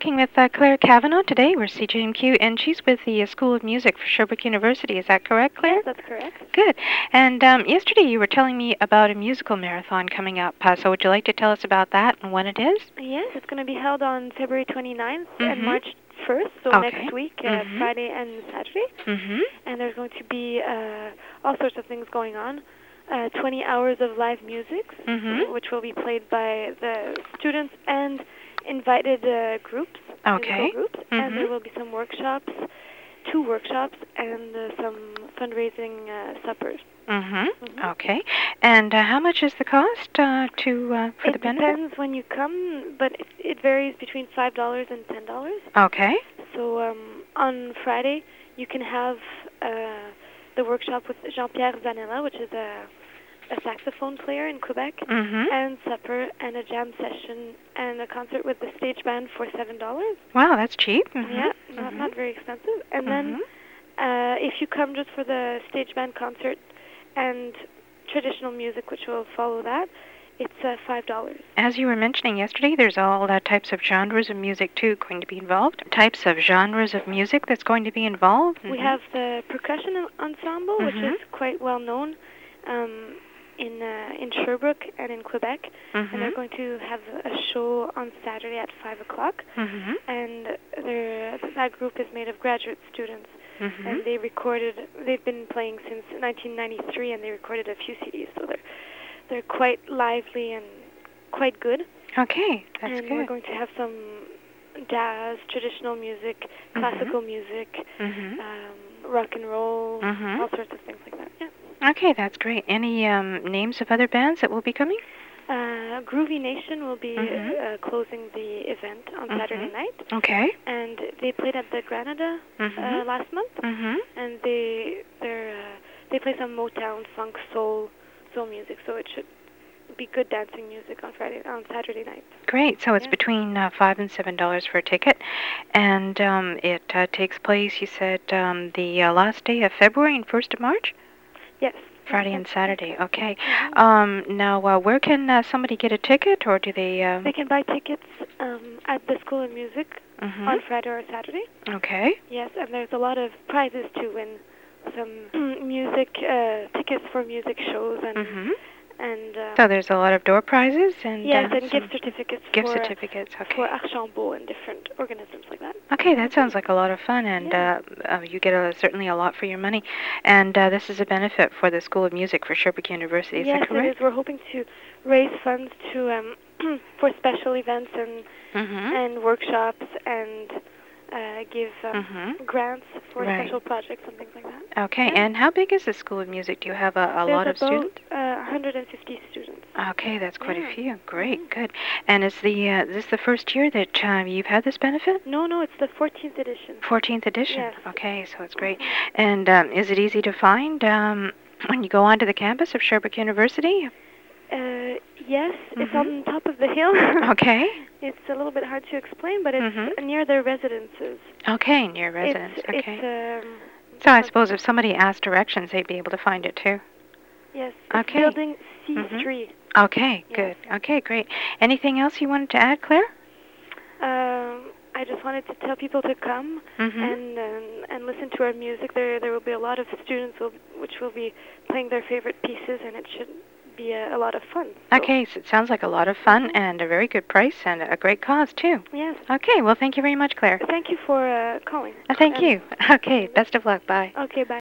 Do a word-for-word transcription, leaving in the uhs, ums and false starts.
Talking with uh, Claire Cavanaugh today. We're C J M Q, and she's with the uh, School of Music for Sherbrooke University. Is that correct, Claire? Yes, that's correct. Good. And um, yesterday you were telling me about a musical marathon coming up. Uh, so would you like to tell us about that and when it is? Yes, it's going to be held on February twenty-ninth mm-hmm. and March first, so okay. next week, uh, mm-hmm. Friday and Saturday. Mm-hmm. And there's going to be uh, all sorts of things going on. Uh, twenty hours of live music, mm-hmm. which will be played by the students and invited uh, groups, okay. musical groups. Mm-hmm. And there will be some workshops, two workshops, and uh, some fundraising uh, suppers. Mm-hmm. Mm-hmm. Okay. And uh, how much is the cost uh, to uh, for it the benefit? It depends when you come, but it, it varies between five dollars and ten dollars. Okay. So um, on Friday, you can have uh, the workshop with Jean-Pierre Zanella, which is a, a saxophone player in Quebec, mm-hmm. and supper and a jam session and a concert with the stage band for seven dollars. Wow, that's cheap. Mm-hmm. Yeah, not, mm-hmm. not very expensive. And mm-hmm. then uh, if you come just for the stage band concert and traditional music, which will follow that, it's uh, five dollars. As you were mentioning yesterday, there's all uh, types of genres of music, too, going to be involved. Types of genres of music that's going to be involved. We mm-hmm. have the percussion ensemble, mm-hmm. which is quite well known um, in uh, in Sherbrooke and in Quebec. Mm-hmm. And they're going to have a show on Saturday at five o'clock. Mm-hmm. And that group is made of graduate students. Mm-hmm. And they recorded, they've been playing since nineteen ninety-three, and they recorded a few C Ds, so they're they're quite lively and quite good. Okay, that's and good. we're going to have some jazz, traditional music, mm-hmm. classical music, mm-hmm. um, rock and roll, mm-hmm. all sorts of things like that. Yeah. Okay, that's great. Any um, names of other bands that will be coming? Uh, Groovy Nation will be mm-hmm. uh, closing the event on mm-hmm. Saturday night. Okay. And they played at the Granada mm-hmm. uh, last month. Mm-hmm. And they they're uh, they play some Motown, funk, soul, soul music. So it should be good dancing music on Friday on Saturday night. Great. So it's yeah. between uh, five and seven dollars for a ticket, and um, it uh, takes place. You said um, the uh, last day of February and first of March. Yes. Friday and Saturday. Okay. Mm-hmm. Um, now, uh, where can uh, somebody get a ticket, or do they? Uh... They can buy tickets um, at the School of Music mm-hmm. on Friday or Saturday. Okay. Yes, and there's a lot of prizes to win. Some music uh, tickets for music shows and mm-hmm. and. Uh, so there's a lot of door prizes and. Yes, uh, and gift certificates. Gift for, certificates. Okay. For Archambault and different organisms like that. Okay, that sounds like a lot of fun, and yeah. uh, uh, you get a, certainly a lot for your money. And uh, this is a benefit for the School of Music for Sherbrooke University. Is yes, that correct? Yes, it is. We're hoping to raise funds to um, for special events and mm-hmm. and workshops and uh, give um, mm-hmm. grants for right. special projects and things like that. Okay, yeah. and how big is the School of Music? Do you have a, a There's lot of about, students? Uh, one hundred fifty students. Okay, that's quite yeah. a few. Great, good. And is the uh, this the first year that uh, you've had this benefit? No, no, it's the fourteenth edition. fourteenth edition. Yes. Okay, so it's great. And um, is it easy to find um, when you go onto the campus of Sherbrooke University? Uh, yes, mm-hmm. it's on top of the hill. Okay. It's a little bit hard to explain, but it's mm-hmm. near their residences. Okay, near residence. It's, okay. It's, um, so I suppose if somebody asked directions, they'd be able to find it too. Yes. Okay. Building C three. Mm-hmm. Okay, yes. good. Okay, great. Anything else you wanted to add, Claire? Um, I just wanted to tell people to come mm-hmm. and um, and listen to our music. There there will be a lot of students will, which will be playing their favorite pieces, and it should be a, a lot of fun. So. Okay, so it sounds like a lot of fun and a very good price and a great cause too. Yes. Okay, well, thank you very much, Claire. Thank you for uh, calling. Uh, thank and you. Okay, best of luck. Bye. Okay, bye.